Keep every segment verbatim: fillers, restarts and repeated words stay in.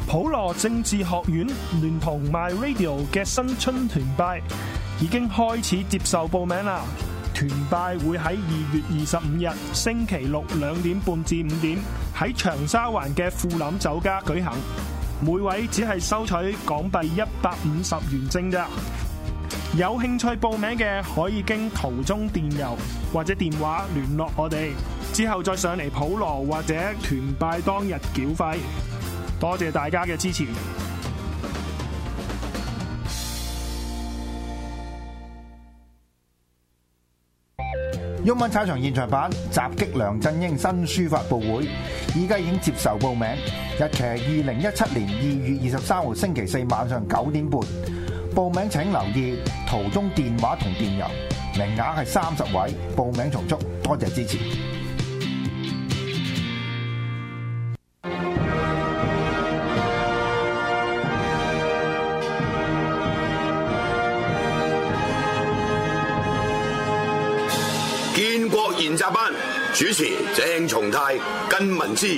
普羅政治學院聯同 My Radio 嘅新春團拜已經開始接受報名啦！團拜會喺二月二十五日星期六兩點半至五點喺長沙灣嘅富林酒家舉行，每位只係收取港幣一百五十元正啫。有興趣報名嘅可以經途中電郵或者電話聯絡我哋，之後再上嚟普羅或者團拜當日繳費。多謝大家嘅支持。 毓民踩場現場版襲擊梁振英新書發佈會，依家已經接受報名，日期係二零一七年二月二十三號星期四晚上九點半。報名請留意途中電話同電郵，名額係三十位，報名從速，多謝支持。 建國研習班主持鄭松泰、根文之。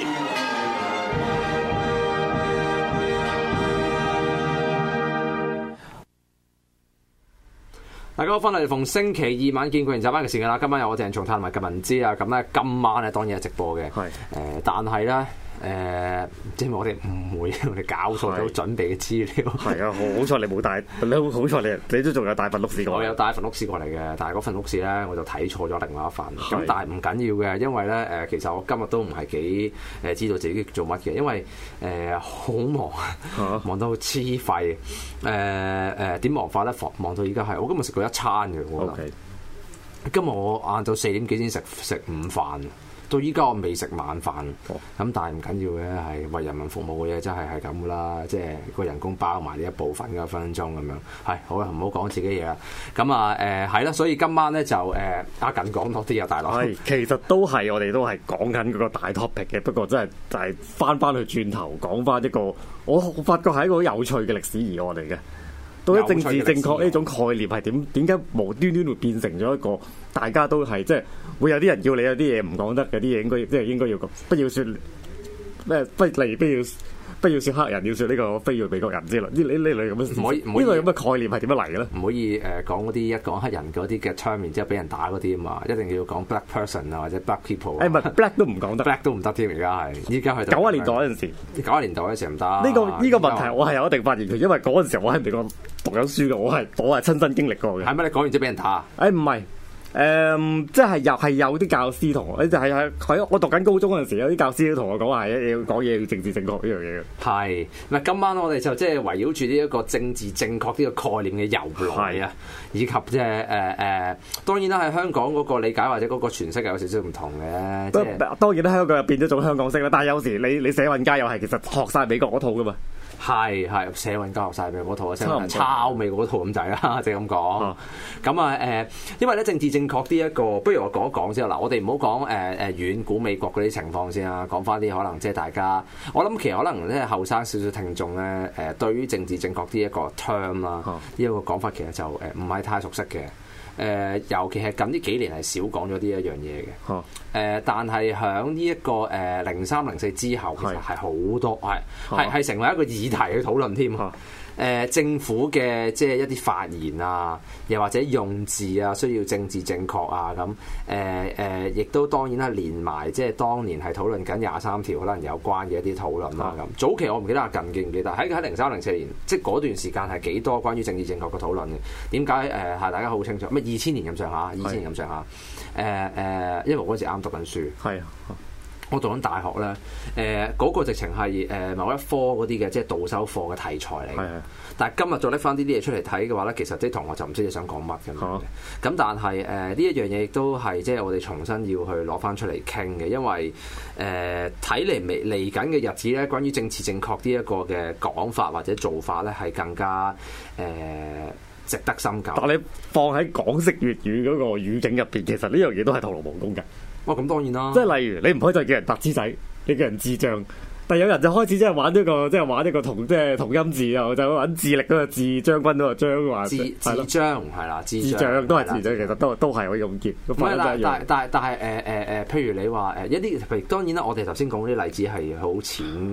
大家好，翻嚟逢星期二晚建國研習班嘅時間啦。今晚有我鄭松泰同埋根文之啊。咁咧今晚咧當然係直播嘅。係誒、呃，但係咧。誒、呃，即係我哋唔會，我哋搞錯咗準備嘅資料。係啊，好彩你冇帶，你好好彩你你都仲有帶份錄事過嚟。我有帶份錄事過嚟嘅，但係嗰份錄事咧我就睇錯咗另外一份。咁但係唔緊要嘅，因為咧誒、呃，其實我今日都唔係幾誒知道自己做乜嘅，因為誒好、呃、忙，啊、忙到黐肺。誒、呃、誒，點、呃、忙法咧？忙到而家係我今日食過一餐嘅。我覺得 Okay. 今日我晏晝四點幾先食食午飯。到依家我未食晚飯，咁、哦、但係唔緊要嘅，係為人民服務嘅嘢，真係係咁噶啦，即係個人工包埋呢一部分嘅分分鐘咁樣。係好啦，唔好講自己嘢啦。咁啊誒係啦，所以今晚咧就誒阿緊講多啲啊，大佬。係其實都係我哋都係講緊嗰個大 topic 嘅，不過真係就係翻翻去轉頭講翻一個，我發覺係一個好有趣嘅歷史疑案嚟嘅。到底政治正確呢種概念係點？點解無端端會變成咗一個大家都係即係會有啲人叫你有啲嘢唔講得，有啲嘢應該即係應該要不要説咩？不例不要不要説黑人，要説呢個非裔美國人之類。呢呢呢類咁嘅唔可以呢類咁嘅概念係點樣嚟嘅咧？唔可以誒、呃、講嗰啲一講黑人嗰啲嘅 term，然之後俾人打嗰啲啊嘛，一定要講 black person 啊或者 black people。誒唔係 black 都唔講得 ，black 都唔得添。而家係依家係九十年代嗰陣時，九十年代嗰陣時唔得。呢、這個呢、這個問題我係有一定發言權，因為嗰陣時我喺美國讀緊書嘅，我係我係親身經歷過嘅。係咪你講完之後俾人打？誒唔係。誒、嗯，即係又係有啲教師同我，就係喺喺我讀緊高中嗰陣時，有啲教師都同我講話，要講嘢要政治正確呢樣嘢嘅。係，嗱今晚我哋就即係圍繞住呢一個政治正確呢個概念嘅由來啊，以及即係誒誒，當然啦，喺香港嗰個理解或者嗰個詮釋有少少唔同嘅。即係當然啦，香港又變咗種香港式啦，但係有時你你社運界又係其實學晒美國嗰套噶嘛。係係社運教學晒美國嗰套啊，社運抄美國嗰套咁滯啦，即係咁講。咁啊誒，因為咧政治正確呢一個，不如我講一講先啦。嗱，我哋唔好講誒誒遠古美國嗰啲情況先啦，講翻啲可能即係大家，我諗其實可能咧後生少少聽眾咧誒，對於政治正確呢一個 term 啦，呢一個講法其實就誒唔係太熟悉嘅。誒、呃，尤其係近呢幾年係少講咗呢一樣嘢嘅。誒、啊呃，但係喺呢一個誒零三零四之後，其實係好多係係係成為一個議題去討論添。誒、呃，政府嘅即係一啲發言啊，又或者用字啊，需要政治正確啊咁。誒誒，亦、呃呃、都當然啦，連埋即係當年係討論緊廿三條可能有關嘅一啲討論啦咁。啊、早期我唔記得阿近記唔記得喺喺零三零四年，即係嗰段時間係幾多關於政治正確嘅討論嘅？點解誒係大家好清楚？咩二千年咁上下，二千年咁上下。誒誒、呃呃，因為我嗰時啱讀緊書。係啊。我讀緊大學咧，誒、呃、嗰、那個直情係誒某一科嗰啲嘅，即係導修課嘅題材嚟。係係。但係今日再拎翻呢啲嘢出嚟睇嘅話咧，其實啲同學就唔知你想講乜嘅。咁、啊、但係誒呢一樣嘢亦都係即係我哋重新要去攞翻出嚟傾嘅，因為誒睇嚟未嚟緊嘅日子咧，關於政治正確呢一個嘅講法或者做法咧，係更加誒、呃、值得深究。但係你放喺港式粵語嗰個語境入邊，其實呢樣嘢都係徒勞無功嘅。哇！咁當然啦，即係例如你唔可以再叫人白痴仔，你叫人智障。但有人就開始即係玩一個，即係玩一個同即係同音字啊，就玩智力嗰個智，將軍嗰個將話智智障係啦，智障都係智障，其實都都係可以咁結。唔係，但但但但係誒誒誒，譬如你話誒一啲，譬如當然啦，我哋頭先講嗰啲例子係好淺。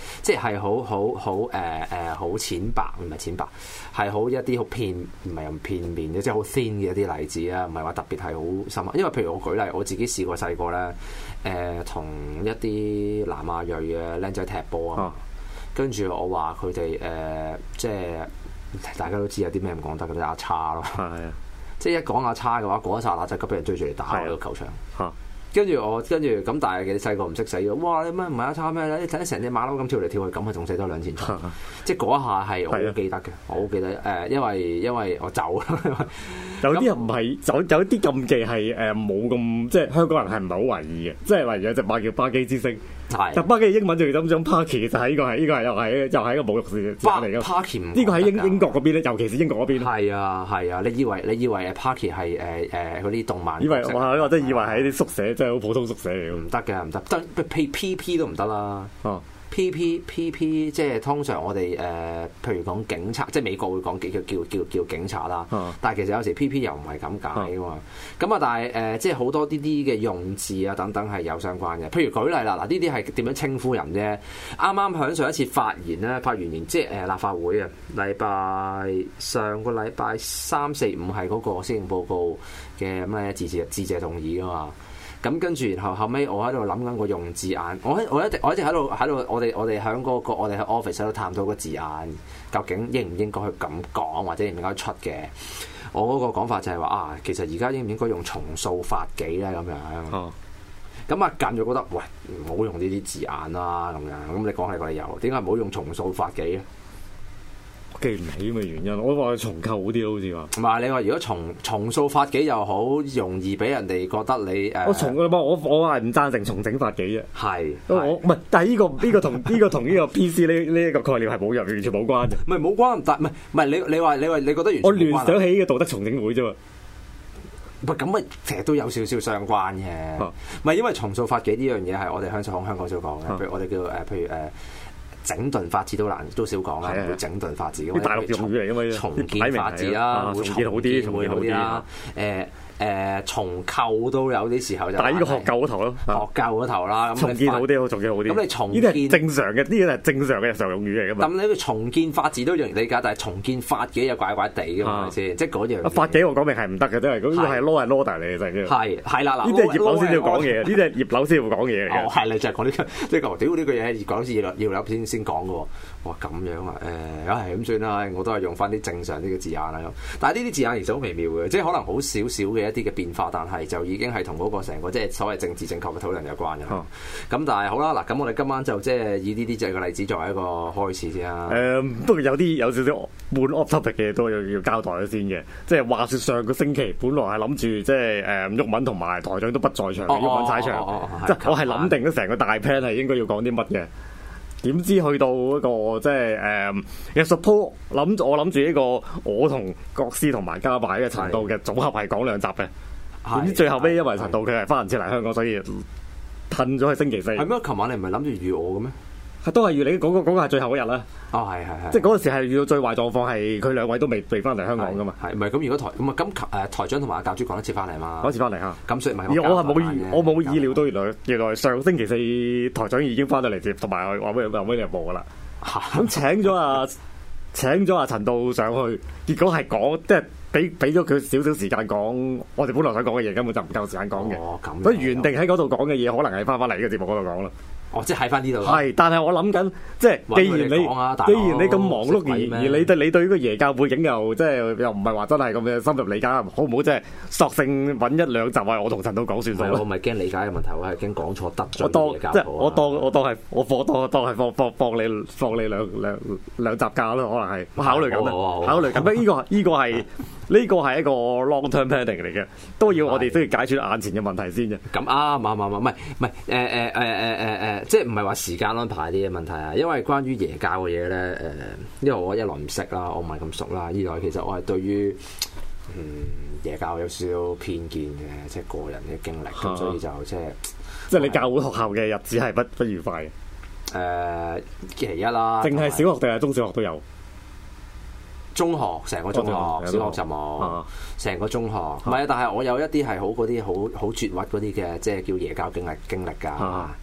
即係好好好誒誒好淺白，唔係淺白，係好一啲好片唔係咁片面嘅，即係好 thin 嘅一啲例子啊，唔係話特別係好深刻。因為譬如我舉例，我自己試過細個咧誒同一啲南亞裔嘅僆仔踢波啊，跟住我話佢哋誒即係大家都知有啲咩唔講得嘅，啲阿叉咯，即係一講阿叉嘅話，嗰一剎那就急俾人追住嚟打喺個球場。跟住我，跟住咁，但係你細個唔識死嘅，哇！你乜唔係阿叉咩咧？你睇成隻馬騮咁跳嚟跳去，咁啊仲死多兩錢菜。即係嗰一下係我好記得嘅，我好記得誒、呃，因為因為我走啦。 有啲人唔係有有啲禁忌係誒冇咁，即係香港人係唔係好懷疑嘅，即係例如有隻馬叫巴基之星。係，但巴基英文就咁種 Parky， 其實係呢個係呢個係又係又係一個侮辱字字嚟嘅。Parky 呢個喺英英國嗰邊咧，尤其是英國嗰邊。係啊係啊，你以為你以為誒 Parky 係誒誒嗰啲動漫？以為我我真係以為係啲宿舍，即係好普通宿舍嚟嘅。唔得嘅，唔得，得 P P P 都唔得啦。哦。P P P P 即係通常我哋誒、呃，譬如講警察，即係美國會講叫叫叫叫警察啦。啊、但係其實有時 P P 又唔係咁解㗎嘛。咁啊，但係誒、呃，即係好多啲啲嘅用字啊等等係有相關嘅。譬如舉例啦，嗱呢啲係點樣稱呼人啫？啱啱響上一次發言咧，發完言即係誒、呃、立法會啊，禮拜上個禮拜三四五係嗰個施政報告嘅咩致謝致謝動議㗎嘛。咁跟住，然後後尾我喺度諗緊個用字眼，我喺我一直我一直喺度喺度，我哋我哋喺嗰個我哋喺 office 喺度探討個字眼，究竟應唔應該去咁講，或者應唔應該出嘅？我嗰個講法就係話啊，其實而家應唔應該用重塑法紀咧咁樣？哦，咁啊近就覺得喂，唔好用呢啲字眼啦咁樣。咁你講係個理由，點解唔好用重塑法紀咧？記唔起咁嘅原因，我話重構好啲咯，好似話。唔係你話如果重重塑法紀又好容易俾人哋覺得你誒、呃，我重我我我係唔贊成重整法紀嘅。係，我唔係，但係、呢、呢個呢、呢個同呢、呢個同呢個 P C 呢呢一個概念係冇入完全冇關嘅。唔係冇關，但唔係唔係你你話你話你覺得完全冇關？我聯想起嘅道德重整會啫嘛。唔係咁咪其實都有少少相關嘅。唔係、啊、因為重塑法紀呢樣嘢係我哋香港香港少講嘅，譬如我哋叫誒，譬如誒。整頓法治都難都少講啦，唔會整頓法治嘅。大陸用語嚟㗎嘛，重建法治啦，會重建好啲，重建好啲啦。誒。誒、呃、重構都有啲時候就，但係呢個學舊嗰頭咯，學舊嗰頭啦。咁重建好啲，重建好啲。咁你重建呢啲係正常嘅，呢啲係正常嘅日常用語嚟㗎嘛。咁你個重建法治都容易理解，但係重建法紀又怪怪地㗎嘛，係咪先？即係嗰樣。法紀我講明係唔得嘅，真係嗰個係 law and order 嚟嘅，真係。係係啦，嗱，呢啲係葉劉先要講嘢，呢啲係葉劉先要講嘢嚟嘅。哦，係你就係講呢個，即係講屌呢個嘢，講先葉葉劉先先講嘅喎。哇，咁樣啊？誒，唉，咁算啦，我都係用翻啲正常啲嘅字眼啦咁。但係呢啲字眼其實好微妙嘅，即係可能好少少嘅一啲嘅變化，但係就已經係同嗰個成個即係所謂政治正確嘅討論有關嘅。咁、哦、但係好啦，嗱，咁我哋今晚就即係以呢啲就係個例子作為一個開始先啦。誒、嗯，不過有啲有少少半 off topic 嘅都要要交代咗先嘅。即係話説上個星期，本來係諗住即係誒毓民同埋台長都不在場，毓民踩場，即係我係諗定咗成個大 plan 係應該要講啲乜嘅。點知去到嗰、那個即係誒，其實 suppose 諗我諗住呢個我同國師同埋加埋嘅陳道嘅組合係講兩集嘅，點知最後尾因為陳道佢係翻唔切嚟香港，所以褪咗去星期四。係咩？琴晚你唔係諗住預我嘅咩？都係預你嗰、那個嗰、那個係最後一日啦。哦，係係係，即係嗰陣時係遇到最壞狀況，係佢兩位都未未翻嚟香港噶嘛。係唔係咁？如果台咁啊，咁誒台長同埋阿教主講一次翻嚟嘛，講一次翻嚟嚇。咁所以唔係我係冇我冇意料到原來原來上星期四台長已經翻到嚟接，同埋話咩話咩日報噶啦。咁請咗阿請咗阿陳道上去，結果係講即係俾俾咗佢少少時間講，我哋本來想講嘅嘢根本就唔夠時間講嘅。哦，咁。所以原定喺嗰度講嘅嘢，可能係翻翻嚟呢個節目嗰度講啦。哦，即係喺翻呢度。係，但係我諗緊，即係既然你，你既然你咁忙碌而而你對你對呢個耶教背景又即係又唔係話真係咁嘅深入理解，好唔好？即係索性揾一兩集啊，我同陳道講算數。我唔係驚理解嘅問題，我係驚講錯得罪耶教。即係我當我當係我放當當係放放放你放你兩兩兩集假咯，可能係考慮緊啊，考慮緊。不過呢個呢個係呢個係一個 long term planning 嚟嘅，都要我哋都要解決眼前嘅問題先啫。咁啱啱啱啱，唔係唔係誒誒誒誒誒誒。即係唔係話時間安排啲嘅問題啊？因為關於耶教嘅嘢咧，誒，因為我一來唔識啦，我唔係咁熟啦；二來其實我係對於嗯耶教有少少偏見嘅，即係個人嘅經歷，咁、啊、所以就即係即係你教會學校嘅日子係不不愉快嘅。誒、呃，其一啦，淨係小學定係中小學都有。中學成個中學，小學就冇，成、啊、個中學。唔係啊，但係我有一啲係好嗰啲好好絕核嗰啲嘅，即係叫耶教經歷經歷㗎。啊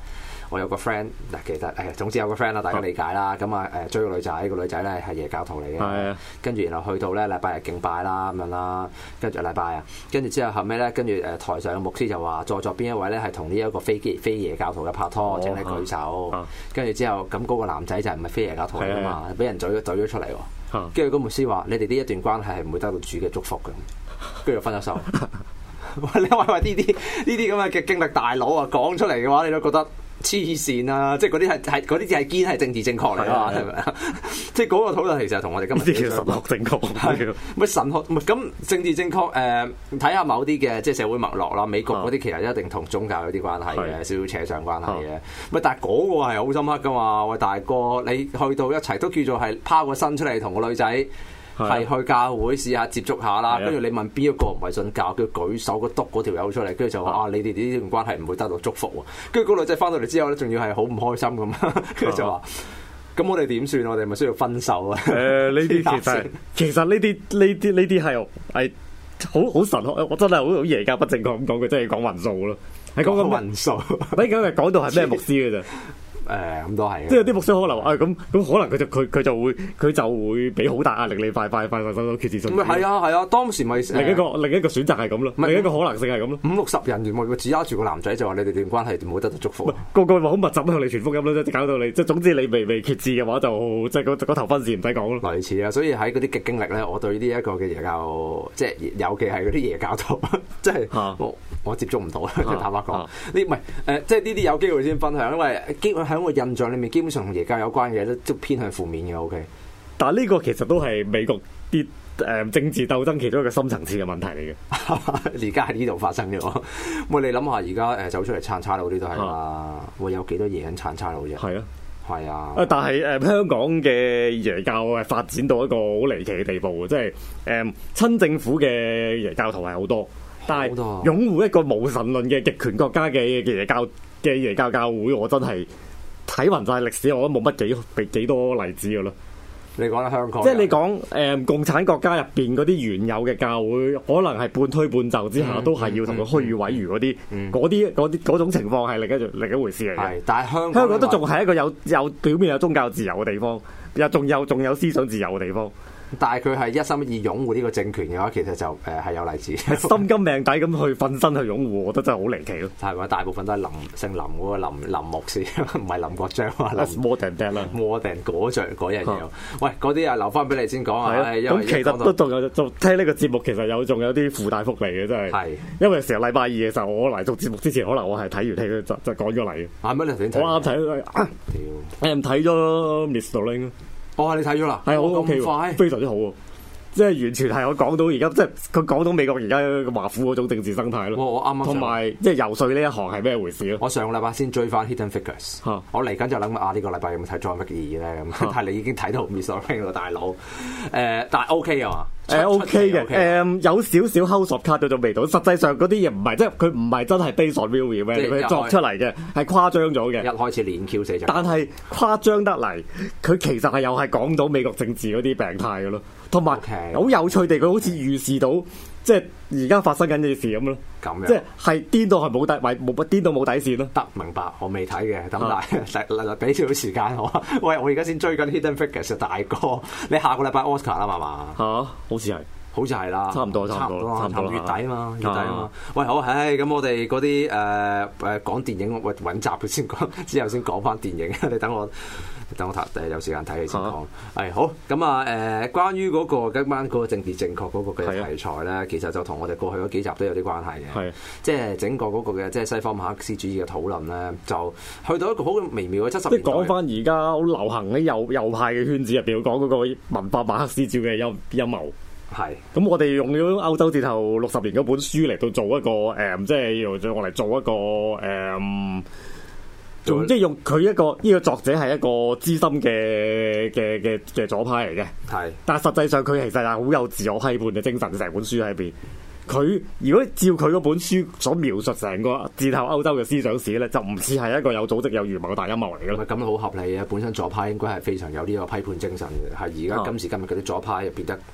我有個 friend 嗱，其實誒總之有個 friend 啦，大家理解啦。咁啊誒追個女仔，個女仔咧係耶教徒嚟嘅，跟住然後去到咧禮拜日敬拜啦咁樣啦，跟住禮拜啊，跟住之後後尾咧，跟住誒台上嘅牧師就話在座邊一位咧係同呢一個非非耶教徒嘅拍拖，請你舉手。跟住之後咁嗰個男仔就唔係非耶教徒嚟㗎嘛，俾人嘴咗嘴咗出嚟喎。跟住個牧師話：你哋呢一段關係係唔會得到主嘅祝福嘅。跟住分咗手。你話話呢啲呢啲咁嘅嘅經歷大佬啊，講出嚟嘅話，你都覺得黐線啊！即係嗰啲係係嗰啲係堅係政治正確嚟啊，係咪啊？即係嗰個討論其實同我哋今日啲叫神學正確， 係咪神學？唔係咁政治正確誒？睇下某啲嘅即係社會脈絡啦。美國嗰啲其實一定同宗教有啲關係嘅，少少扯上關係嘅。喂，但係嗰個係好深刻噶嘛？喂，大哥，你去到一齊都叫做係拋個身出嚟同個女仔。係去教會試下接觸下啦，跟住你問邊一個唔係信教，佢舉手個篤嗰條友出嚟，跟住就話啊，你哋呢段關係唔會得到祝福喎。跟住嗰女仔翻到嚟之後咧，仲要係好唔開心咁，跟住就話：咁我哋點算？我哋咪需要分手啊？誒、呃， 呢啲其實其實呢啲呢啲呢啲係係好好神學，我真係好好耶教不正確咁講，佢真係講運數咯，係講緊運數。你今日講到係咩牧師嘅啫？ 誒咁都係， 即係有啲牧師可能啊咁咁，可能佢就佢佢就會佢就會俾好大壓力你快快快快快決志信。 唔係係啊係啊，當時咪另一個另一個選擇係咁咯，另一個可能性係咁咯。 五六十人原來指壓住個男仔就話你哋段關係冇得到祝福。 個個話好密集向你傳福音咯，即係搞到你即係總之你未未決志嘅話就即係嗰嗰頭婚事唔使講咯。 類似啊，所以喺嗰啲嘅經歷咧，我對呢一個嘅耶教即係尤其係嗰啲耶教徒，即係我我接觸唔到啦，坦白講。呢唔係誒，即係呢啲有機會先分享，因為基本喺我印象裡面。基本上同耶教有關嘅嘢都即偏向負面嘅 ，OK。 但係呢個其實都係美國啲誒、呃、政治鬥爭其中一個深層次嘅問題嚟嘅。 而家喺呢度發生嘅，喂，你諗下而家誒走出嚟撐差佬啲都係啦，會有幾多嘢喺撐差佬啫？係啊，係啊。誒，但係誒、呃、香港嘅耶教係發展到一個好離奇嘅地步，即係誒親政府嘅耶教徒係好多，但係擁護一個無神論嘅極權國家嘅耶教嘅耶教教會，我真係。睇勻晒歷史，我覺得冇乜幾俾幾多例子嘅咯。 你講緊香港， 即係你講誒、呃、共產國家入邊嗰啲原有嘅教會，可能係半推半就之下，嗯、都係要同佢虛與委蛇嗰啲，嗰啲嗰啲嗰種情況係另一另一回事嚟嘅。但係香港香港都仲係一個有有表面有宗教自由嘅地方，又仲有仲有思想自由嘅地方。 但係佢係一心一意擁護呢個政權嘅話，其實就誒係、呃、有例子， 心甘命抵咁去瞓身去擁護，我覺得真係好離奇咯。 係咪？大部分都係林姓林嗰個林林牧師，唔係林國章啊。 More than that 啦 ，more than 嗰樣嗰樣嘢。喂，嗰啲啊留翻俾你先講啊。 咁其實都仲有做聽呢個節目，其實有仲有啲附帶福利嘅，真係。係。因為成日禮拜二嘅時候，我嚟做節目之前，可能我係睇完戲就就講咗嚟嘅。 係咩？你睇？ 我啱睇。屌！誒睇咗 Miss Darling。 哦，你睇咗啦？ 係好 OK，非常之好喎。即係完全係我講到而家，即係佢講到美國而家華府嗰種政治生態咯。我啱啱同埋即係游說呢一行係咩回事咯？我上個禮拜先追翻 Hidden Figures，啊、我嚟緊就諗啊呢、呢個禮拜有冇睇 John McGee 咧咁？但係你已經睇到 Miss Darling 大佬，誒、呃、但係 OK 啊嘛？誒 OK 嘅，誒有少少 House of Cards嗰種味道。實際上嗰啲嘢唔係即係佢唔係真係 based on real event，佢作出嚟嘅係誇張咗嘅。一開始連 Q 死咗，但係誇張得嚟，佢其實係又係講到美國政治嗰啲病態嘅咯。同埋好有趣地，佢好似預示到即係而家發生緊嘅事咁咯。咁樣即係係顛到係冇底，冇冇顛到冇底線咯。得明白，我未睇嘅，咁但係俾少少時間我。喂，我而家先追緊 Hidden Figures 大哥，你下個禮拜 Oscar 啦嘛嘛？嚇，好似係，好似係啦，差唔多，差唔多，差唔多，月底啊嘛，月底啊嘛。喂，好，唉，咁我哋嗰啲誒誒講電影，喂揾集佢先講，之後先講翻電影。你等我。等我睇誒有時間睇你先講，係好咁啊誒，關於嗰、嗰個今晚嗰個政治正確嗰個嘅題材咧，啊、其實就同我哋過去嗰幾集都有啲關係嘅，即係、啊、整個嗰個嘅即係西方馬克思主義嘅討論咧，就去到一個好微妙嘅七十年代。即係講翻而家好流行嘅右右派嘅圈子入邊講嗰個文化馬克思主義嘅陰陰謀。係，咁是我哋用咗歐洲戰後六十年嗰本書嚟到做一個誒、嗯，即係用我嚟做一個誒。嗯仲即係用佢一個呢、呢個作者係一個資深嘅嘅嘅嘅左派嚟嘅，係是。但係實際上佢其實係好有自我批判嘅精神，成本書喺邊。佢如果照佢嗰本書所描述成個戰後歐洲嘅思想史咧，就唔似係一個有組織有預謀嘅大陰謀嚟嘅咯。咁好合理啊！本身左派應該係非常有呢個批判精神嘅，係而家今時今日嗰啲左派又變得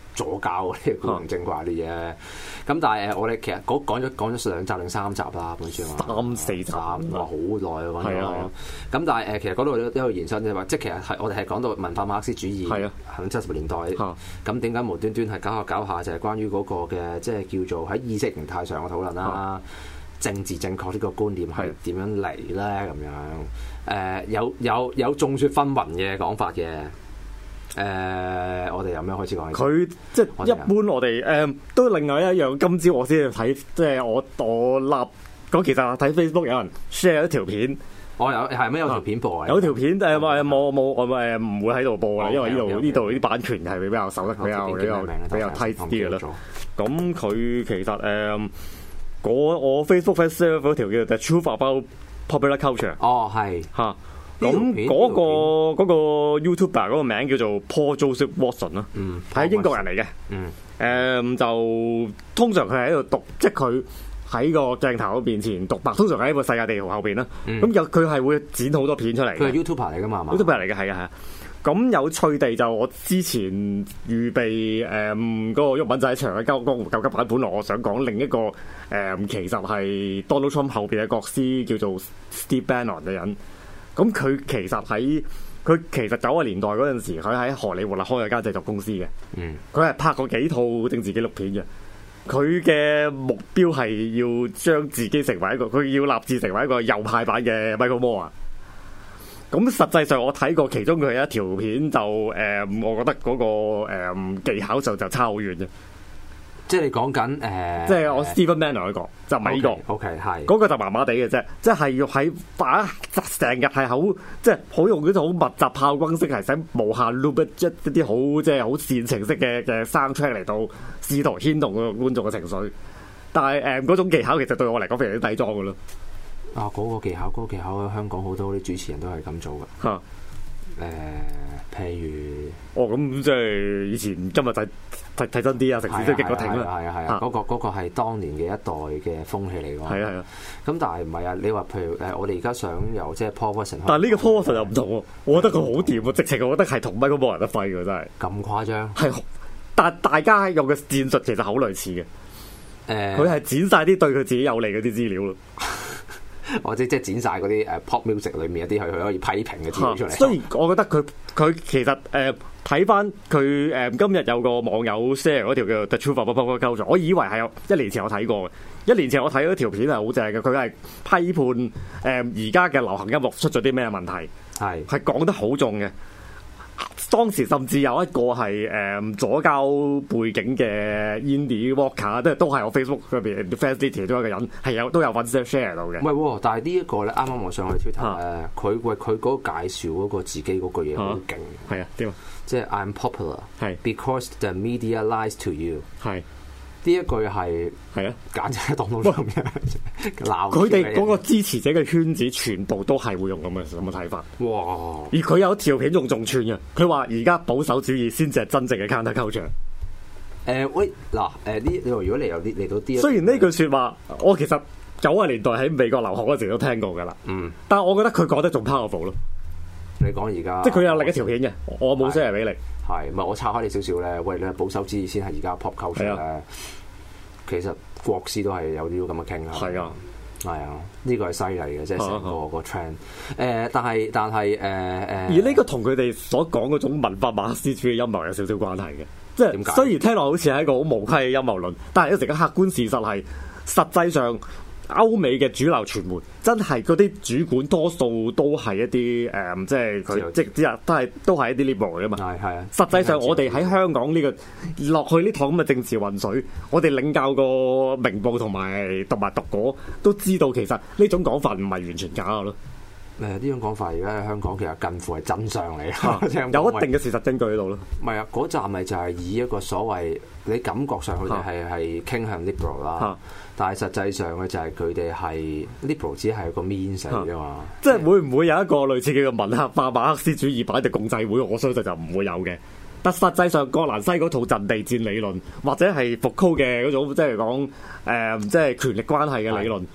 左膠啲古靈精怪啲嘢。咁但係誒，我哋其實講講咗講咗兩集定三集啦，本書話三四集，哇好耐啊講咗。咁但係誒，其實嗰度都有延伸啫嘛，即係其實係我哋係講到文化馬克思主義喺七十年代。咁點解無端端係搞下搞下就係關於嗰個嘅即係叫做喺意識形態上嘅討論啦。政治正確呢個觀念係點樣嚟咧？咁樣誒、呃、有有有眾說紛紜嘅講法嘅。誒、呃，我哋有咩開始講？ 佢即係一般我哋誒、呃、都另外一樣。今朝我先去睇，即係我我立嗰其實睇 Facebook 有人 share 一條片。 我有係咩有條片播？ 有條片誒冇冇我誒唔會喺度播嘅，因為呢度呢度啲版權係比較守得比較比較比較 tight 啲嘅啦。咁佢其實誒。呃我我 Facebook friend share 嗰條叫 The Truth About Popular Culture。哦，係嚇。咁嗰個嗰個 YouTuber 嗰個名叫做 Paul Joseph Watson 啦。嗯，係英國人嚟嘅。嗯。誒就通常佢係喺度讀，即係佢喺個鏡頭面前獨白。通常喺個世界地圖後邊啦。咁有佢係會剪好多片出嚟。佢係 YouTuber 嚟㗎嘛？YouTuber 嚟嘅係啊係啊。咁有趣地就我之前預備誒嗰、嗯那個鬱文仔長嘅交江湖救急版，本來我想講另一個誒、嗯、其實係 Donald Trump 後邊嘅國師叫做 Steve Bannon 嘅人。咁佢其實喺佢其實九十年代嗰陣時，佢喺荷里活啦開咗間製作公司嘅。嗯，佢係拍過幾套政治紀錄片嘅。佢嘅目標係要將自己成為一個，佢要立志成為一個右派版嘅 Michael Moore。咁實際上我睇過其中佢一條片就誒、呃，我覺得嗰、那個、呃、技巧就就差好遠啫。即係你講緊誒，即係我 Stephen Bannon 嗰個就唔係呢個。OK 係嗰個就麻麻地嘅啫，即係要喺把成日係好即係好用嗰種好密集炮轟式，係使無限 loop 一一啲好即係好煽情式嘅嘅 soundtrack 嚟到試圖牽動個觀眾嘅情緒。但係誒嗰種技巧其實對我嚟講非常之低裝嘅咯。啊！嗰、那個技巧，嗰、那個技巧喺香港好多啲主持人都係咁做嘅。嚇、啊！誒、呃，譬如哦，咁即係以前今日睇睇睇真啲啊，城市都激過艇啦。係啊係啊，嗰、那個嗰、那個係當年嘅一代嘅風氣嚟㗎。係啊係啊。咁但係唔係啊？你話譬如誒，我哋而家想由即係 Paul Watson，但係呢個 Paul Watson 又唔同喎。我覺得佢好掂喎，直情我覺得係同 Michael Moore得揮㗎，真係。咁誇張？係，但係大家用嘅戰術其實好類似嘅。誒、呃，佢係剪晒啲對佢自己有利嗰啲資料咯。或者即係剪晒嗰啲誒 pop music 裏面一啲佢佢可以批評嘅資料出嚟。雖然我覺得佢佢其實誒睇翻佢誒今日有個網友 share 嗰條叫 The Truth About Popular Culture，我以為係有一年前我睇過嘅。一年前我睇嗰條片係好正嘅，佢係批判誒而家嘅流行音樂出咗啲咩問題，係係講得好重嘅。當時甚至有一個係誒、嗯、左膠背景嘅 indie rocker，都都係我 Facebook 嗰邊 Facility 都有一個人係有都有份 share 到嘅。唔係喎，但係呢一個咧，啱啱我上去 Twitter 咧，佢喂佢嗰個介紹嗰個自己嗰句嘢好勁。係啊，點啊？即係 I'm popular 係 because the media lies to you 係。呢一句係係啊，簡直係當到咁樣鬧佢哋嗰個支持者嘅圈子，全部都係會用咁嘅咁嘅睇法。哇！而佢有條片仲仲串嘅，佢話而家保守主義先至係真正嘅 counter culture。誒喂，嗱誒呢？你話如果你有啲嚟到啲，雖然呢句説話，我其實九十年代喺美國留學嗰時都聽過㗎啦。嗯，但係我覺得佢講得仲 powerful 咯。你講而家，即係佢有另一條片嘅，我冇 share 俾你。係，唔係我拆開你少少咧？喂，你係保守主義先係而家 pop culture 咧。其實國師都係有啲咁嘅傾向。係啊，係啊，呢個係犀利嘅，即係成個個 trend。誒，但係但係誒誒，而呢個同佢哋所講嗰種文化馬克思主義陰謀有少少關係嘅。即係點解？雖然聽落好似係一個好無稽嘅陰謀論，但係一直嘅客觀事實係，實際上。歐美嘅主流傳媒真係嗰啲主管多數都係一啲誒、嗯，即係佢即係都係都係一啲 liberal 嘅嘛。係係啊。實際上我哋喺香港呢、呢個落去呢趟咁嘅政治混水，我哋領教過明報同埋同埋讀果都知道，其實呢種講法唔係完全假嘅咯。誒呢種講法而家喺香港其實近乎係真相嚟、啊，有一定嘅事實證據喺度咯。唔係啊，嗰站咪就係以一個所謂你感覺上佢哋係係傾向 liberal 啦。啊但係實際上嘅就係佢哋係 liberal 只係一個 means 嚟啫嘛，即係會唔會有一個類似叫做文學化馬克思主義版嘅共濟會？我相信就唔會有嘅。但實際上，葛蘭西嗰套陣地戰理論，或者係福柯嘅嗰種即係講誒，即係權力關係嘅理論，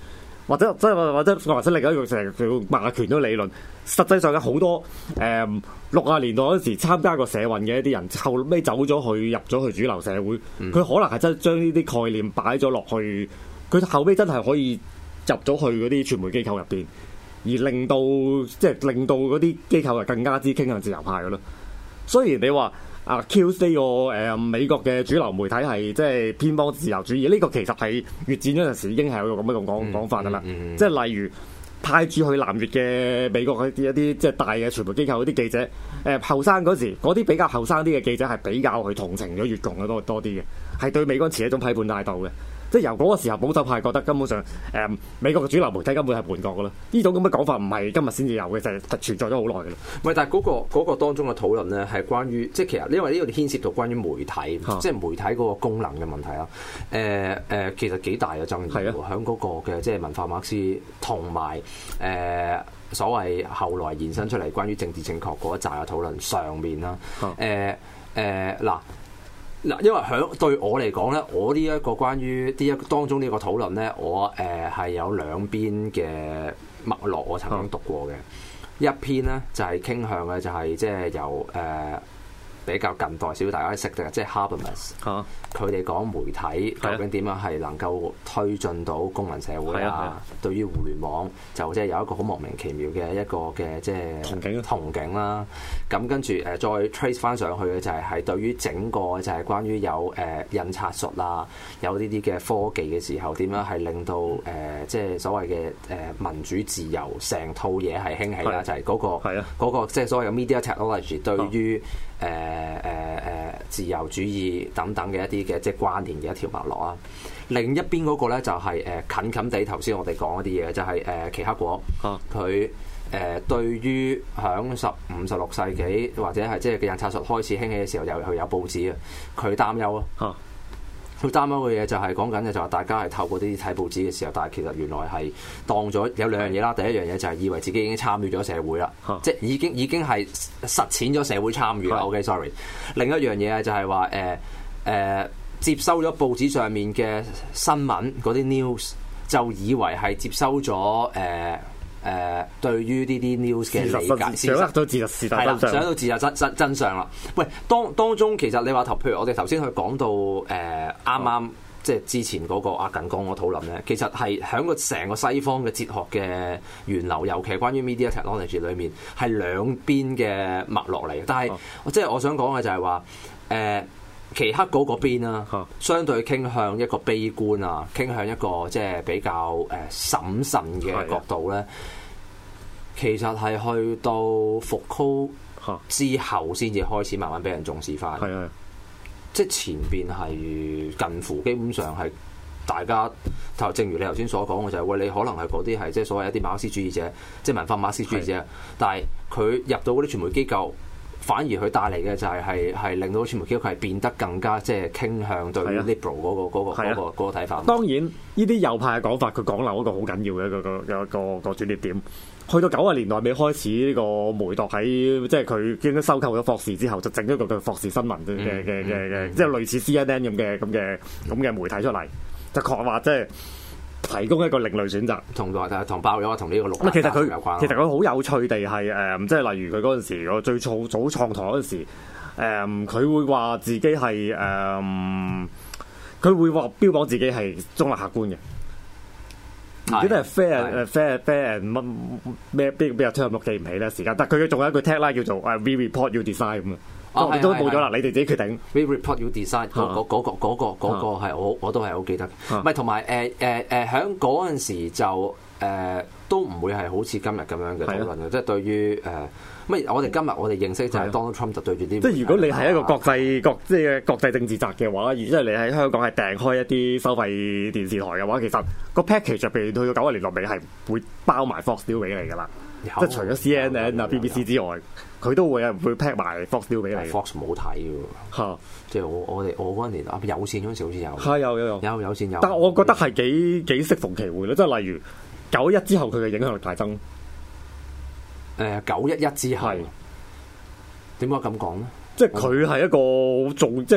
或者即係或者或者另一個成日叫馬權嘅理論，實際上有好多誒六十年代嗰時參加過社運嘅一啲人，後尾走咗去入咗去主流社會，佢、嗯、可能係真係將呢啲概念擺咗落去，佢後尾真係可以入咗去嗰啲傳媒機構入邊，而令到即係令到嗰啲機構係更加之傾向自由派嘅咯。雖然你話啊 Q 呢個誒美國嘅主流媒體係即係偏幫自由主義，呢、這個其實係越戰嗰陣時已經係有個咁樣嘅講講法噶啦。嗯嗯嗯、即係例如派駐去南越嘅美國嗰啲一啲即係大嘅傳媒機構嗰啲記者，誒後生嗰時嗰啲比較後生啲嘅記者係比較去同情咗越共嘅多多啲嘅，係對美軍持一種批判態度嘅。即係由嗰個時候保守派覺得根本上誒、嗯、美國嘅主流媒體根本係叛國㗎啦，呢種咁嘅講法唔係今日先至有嘅，就係存在咗好耐㗎啦。 唔係，但係、嗰、嗰個嗰、嗰個當中嘅討論咧係關於即係其實因為呢個牽涉到關於媒體，啊、即係媒體嗰個功能嘅問題啦。誒、呃、誒、呃，其實幾大嘅爭議喎，喺嗰、啊、個嘅即係文化馬克思同埋誒所謂後來延伸出嚟關於政治正確嗰一紮嘅討論上面啦。誒誒嗱。嗱，因為響對我嚟講咧，我呢一個關於呢一當中呢個討論咧，我誒係、呃、有兩邊嘅脈絡，我曾經讀過嘅。嗯、一篇咧就係、是、傾向嘅就係即係由誒、呃、比較近代少少大家識嘅，即係 Habermas。佢哋講媒體究竟點樣係能夠推進到公民社會啊？啊對於互聯網就即係有一個好莫名其妙嘅一個嘅即係憧憬憧憬啦。咁跟住誒再 trace 翻上去嘅就係係對於整個就係關於有誒、呃、印刷術啊，有呢啲嘅科技嘅時候，點樣係令到誒、呃、即係所謂嘅誒、呃、民主自由成套嘢係興起啦？就係嗰個嗰、嗰個即係所謂嘅 media technology 對於誒誒誒自由主義等等嘅一啲嘅即係關聯嘅一條脈絡啊。另一邊嗰個咧就係、是、誒、呃、近近地頭先我哋講嗰啲嘢，就係、是、誒、呃、奇克果佢誒對於響十五十六世紀或者係即係嘅印刷術開始興起嘅時候，又佢有報紙啊，佢擔憂啊。佢擔憂嘅嘢就係講緊嘅就係大家係透過啲睇報紙嘅時候，但係其實原來係當咗有兩樣嘢啦。第一樣嘢就係以為自己已經參與咗社會啦，啊、即係已經已經係實踐咗社會參與啦。是 OK，sorry。另一樣嘢啊就係話誒誒接收咗報紙上面嘅新聞嗰啲 news， 就以為係接收咗誒。呃誒、呃、對於呢啲 news 嘅理解， 想得到事實事實真相， 想得到事實真真真相啦。喂，當當中其實你話頭，譬如我哋頭先去講到誒啱啱即係之前嗰個阿近講個討論咧，其實係喺個成個西方嘅哲學嘅源流，尤其係關於 media technology 裏面係兩邊嘅脈絡嚟嘅。但係、啊、即係我想講嘅就係話誒奇克嗰個邊啦，啊、相對傾向一個悲觀啊，傾向一個即係比較誒、呃、審慎嘅角度咧。其實係去到復甦之後，先至開始慢慢俾人重視翻。係啊，即係前邊係近乎基本上係大家，就正如你頭先所講嘅就係、是、喂，你可能係嗰啲係即係所謂一啲馬克思主義者，即係文化馬克思主義者，是但係佢入到嗰啲傳媒機構，反而佢帶嚟嘅就係係係令到傳媒機構係變得更加即係傾向對於 liberal 嗰、那個嗰、那個嗰、那個嗰、那個睇法。 當然，呢啲右派嘅講法，佢講漏一個好緊要嘅一個個個個個轉捩點。去到九十年代尾開始，呢個梅鐸喺即係佢經收購咗霍士之後，就整咗個叫霍士新聞嘅嘅嘅嘅，即係類似 C N N 咁嘅咁嘅咁嘅媒體出嚟，就確話即係提供一個另類選擇， 同埋同爆咗同呢個綠。 其實佢有關其實佢好有趣地係誒、嗯，即係例如佢嗰陣時，我最早早創台嗰陣時，佢、嗯、會話自己係誒，佢、嗯、會話標榜自己係中立客觀嘅。唔記得係 fair 誒 fair fair 乜咩邊邊個 term 我記唔起啦時間，但係佢仲有一句 tag 啦，叫做誒 we report you decide 咁啊，都冇咗啦，你哋自己決定。 we report you decide 嗰嗰嗰個嗰個嗰個係我我都係好記得，唔係同埋誒誒誒喺嗰陣時就誒、呃、都唔會係好似今日咁樣嘅討論嘅，即係對於誒。呃乜？我哋今日我哋認識就係 Donald Trump 就對住啲，即係如果你係一個國際國即係國際政治宅嘅話，如果你喺香港係訂開一啲收費電視台嘅話，其實個 package 入邊去到九十年代尾係會包埋 Fox News 俾你㗎啦。即係除咗 C N N 啊 B B C 之外，佢都會有人會 pack 埋 Fox News 俾你。 Fox 冇睇㗎喎，即係我我哋我嗰年啊有線嗰陣時好似有， 係有有有有有線有。 但係我覺得係幾幾適逢其會咯，即係例如九一之後佢嘅影響力大增。 誒九一一之後。點解咁講咧？ 即係佢係一個重，即係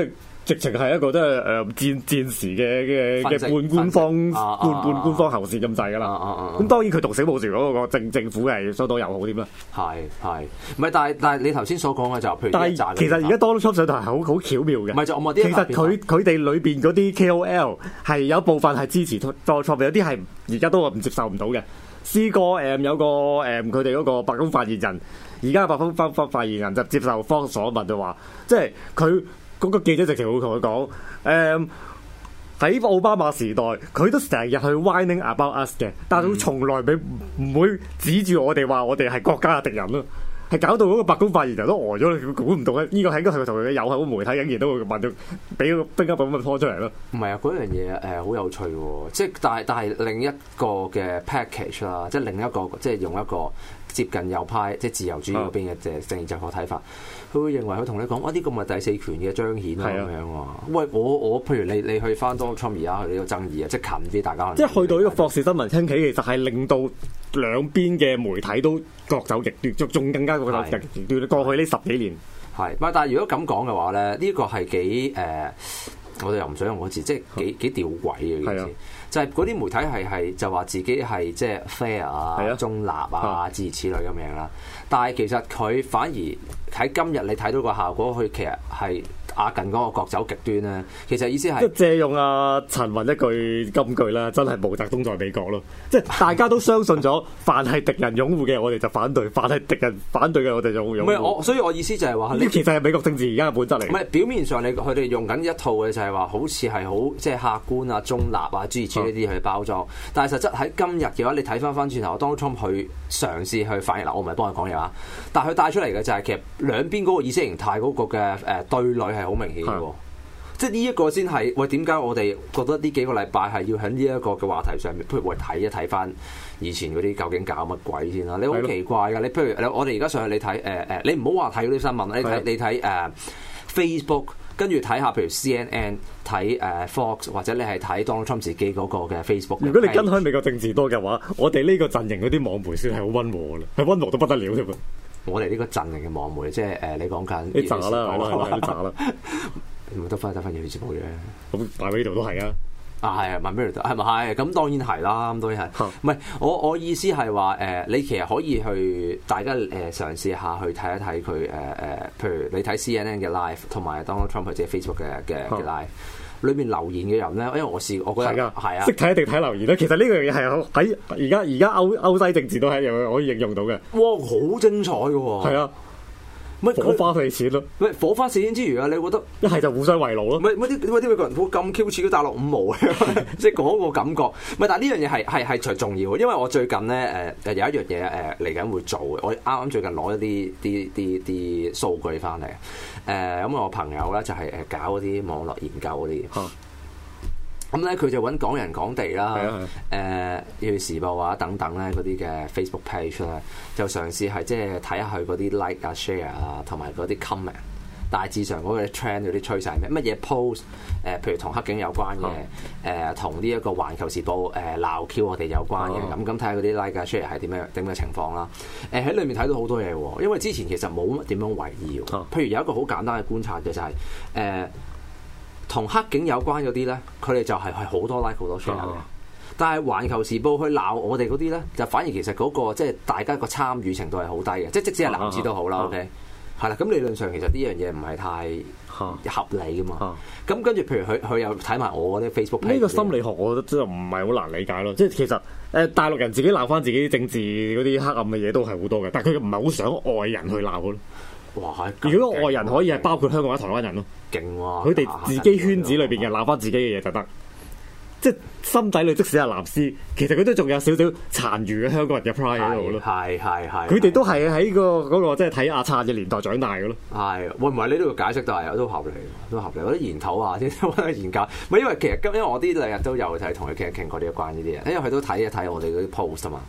直情係一個即係誒戰戰時嘅嘅嘅半官方半、啊、半官方喉舌咁滯㗎啦。咁、啊啊啊、當然佢同小布殊嗰個政政府係相當友好啲啦。 係係，唔係但係但係你頭先所講嘅就譬如， 但係其實而家 Donald Trump 上台係好好巧妙嘅。 唔係就我其實佢佢哋裏邊嗰啲 K O L 係有部分係支持 Donald Trump，有啲係而家都唔接受唔到嘅。試過誒有個誒佢哋嗰個白宮發言人，而家白宮發發發言人就接受方所問就話，即係佢嗰個記者直情會同佢講誒喺奧巴馬時代，佢都成日去 whining about us 嘅，但係佢從來未唔會指住我哋話我哋係國家嘅敵人咯。係搞到嗰個白宮發言人都呆咗，佢估唔到咧。呢個係應該係佢同佢嘅友好媒體竟然都會問到，俾個兵一咁樣拖出嚟咯。 唔係啊，嗰樣嘢誒好有趣喎。即係但係但係另一個嘅 package 啦，即係另一個即係用一個接近右派即係自由主義嗰邊嘅誒政治正確睇法，佢會認為佢同你講，哇！呢個咪第四權嘅彰顯咯咁樣喎。喂，我我譬如你你去翻 Donald Trump 而家佢呢個爭議啊，即係近啲大家。 即係去到呢個霍士新聞興起，其實係令到兩邊嘅媒體都各走極端，仲更加各走極端。過去呢十幾年係，唔係？但係如果咁講嘅話咧，呢、呢個係幾誒、呃，我哋又唔想用嗰字，即係幾幾吊詭嘅件事。就係嗰啲媒體係係就話自己係即係 fair 啊、中立啊諸如此類咁樣啦。但係其實佢反而喺今日你睇到個效果，佢其實係阿近嗰個各走極端咧。其實意思係即係借用阿陳雲一句金句啦，真係毛澤東在美國咯。即係大家都相信咗，凡係敵人擁護嘅我哋就反對，凡係敵人反對嘅我哋就擁護。唔係我，所以我意思就係話呢其實係美國政治而家嘅本質嚟。 唔係表面上你佢哋用緊一套嘅就係話好似係好即係客觀啊、中立啊諸如此類呢啲去包裝，但係實質喺今日嘅話，你睇翻翻轉頭，Donald Trump去嘗試去反映嗱，我唔係幫佢講嘢啊，但係佢帶出嚟嘅就係其實兩邊嗰個意識形態嗰個嘅誒對壘係好明顯嘅，即係呢一個先係喂點解我哋覺得呢幾個禮拜係要喺呢一個嘅話題上面，不如我哋睇一睇翻以前嗰啲究竟搞乜鬼先啦？你好奇怪㗎，你譬如我哋而家上去你睇誒誒，你唔好話睇嗰啲新聞，你睇你睇誒、uh, Facebook。跟住睇下，譬如 C N N 睇誒 Fox， 或者你係睇 Donald Trump 自己嗰個嘅 Facebook。 如果你跟開美國政治多嘅話，我哋呢個陣營嗰啲網媒算係好溫和啦，係溫和到不得了添。 我哋呢個陣營嘅網媒，即係誒你講緊啲渣啦，係啲渣啦， 唔得翻得翻嘢節目嘅。 咁大呢度都係啊。 啊係啊，問咩係咪係？咁當然係啦，咁當然係。唔係我我意思係話誒，你其實可以去大家誒、呃、嘗試下去睇一睇佢誒誒，譬如你睇 C N N 嘅 live， 同埋 Donald Trump 佢自己 Facebook 嘅嘅嘅 live， 裏面留言嘅人咧，因為我試，我覺得係啊， 識睇一定睇留言咧。其實呢樣嘢係喺而家而家歐歐西政治都係一樣可以應用到嘅。 哇，好精彩嘅喎！ 係啊。乜火花費錢咯？喂， 火花四錢之餘啊，你覺得一係就互相圍爐咯？ 唔係乜啲乜啲美國人好咁 Q 似都大陸五毛嘅，即係嗰個感覺。唔係，但係呢樣嘢係係係最重要嘅，因為我最近咧誒誒有一樣嘢誒嚟緊會做嘅。我啱啱最近攞一啲啲啲啲數據翻嚟誒，咁我朋友咧就係誒搞嗰啲網絡研究嗰啲。嗯咁咧佢就揾港人港地啦，誒《要時報》啊等等咧嗰啲嘅 Facebook page 咧，就嘗試係即係睇下佢嗰啲 like 啊、share 啊，同埋嗰啲 comment，大致上嗰個 trend 嗰啲趨勢係咩？乜嘢 post 誒、呃，譬如同黑警有關嘅，誒同呢一個《環球時報》誒鬧 Q 我哋有關嘅，咁咁睇下嗰啲 like 啊、share 係點樣點嘅情況啦。誒、呃、喺裏面睇到好多嘢喎，因為之前其實冇乜點樣圍繞，譬如有一個好簡單嘅觀察嘅就係、是、誒。呃同黑警有關嗰啲咧，佢哋就係係好多 like 好多 share 嘅。但係《環球時報》去鬧我哋嗰啲咧，就反而其實嗰、那個即係大家個參與程度係好低嘅，即係即使係男子都好啦。OK，係啦。咁理論上其實呢樣嘢唔係太合理噶嘛。咁跟住譬如佢佢又睇埋我嗰啲 Facebook。呢個心理學我覺得真係唔係好難理解咯。即係其實誒、呃、大陸人自己鬧翻自己政治嗰啲黑暗嘅嘢都係好多嘅，但係佢唔係好想外人去鬧咯。哇！如果外人可以係包括香港或者台灣人咯， 勁喎！ 佢哋自己圈子裏邊嘅鬧翻自己嘅嘢就得，即係心底裏即使係藍絲，其實佢都仲有少少殘餘嘅香港人嘅 pride 喺度咯。係係係，佢哋都係喺個嗰個即係睇阿燦嘅年代長大嘅咯。係， 會唔會你呢個解釋都係都合理，都合理。我啲研討啊，啲啲研究，唔係因為其實今因為我啲兩日都有係同佢傾傾過呢一關呢啲嘢，因為佢都睇一睇我哋嗰啲 post 啊嘛。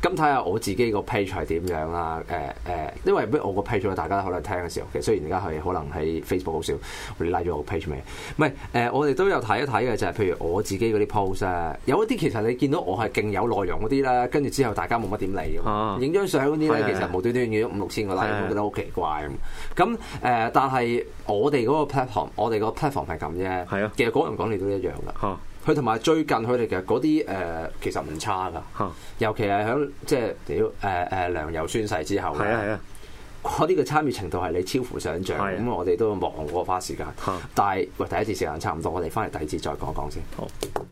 咁睇下我自己個 page 係點樣啦。誒、呃、誒，因為我個 page 大家可能聽嘅時候，其實雖然而家係可能喺 Facebook 好少，我哋拉咗我個 page 未？唔係誒，我哋都有睇一睇嘅就係、是，譬如我自己嗰啲 post 啊，有一啲其實你見到我係勁有內容嗰啲啦，跟住之後大家冇乜點理嘅，影張相嗰啲咧其實無端端要五六千個 like，我覺得好奇怪咁。咁誒、呃，但係我哋嗰個 platform，我哋個 platform 係咁啫。係啊，其實講人講你都一樣㗎。佢同埋最近佢哋其實嗰啲誒其實唔差㗎，啊、尤其係喺即係屌誒誒梁游宣誓之後咧，係啊，嗰啲嘅參與程度係你超乎想像，咁、啊、我哋都忙過花時間，啊、但係喂第一節時間差唔多，我哋翻嚟第二節再講講先。好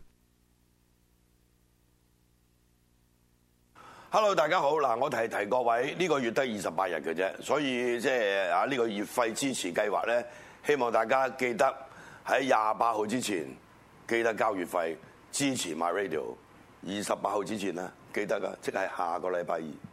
Hello， 大家好嗱，我提提各位，呢、呢個月得二十八日嘅啫，所以即係啊呢個月費支持計劃咧，希望大家記得喺廿八號之前。記得交月費支持 My Radio， 二十八號之前啦，記得噶，即係下個禮拜二。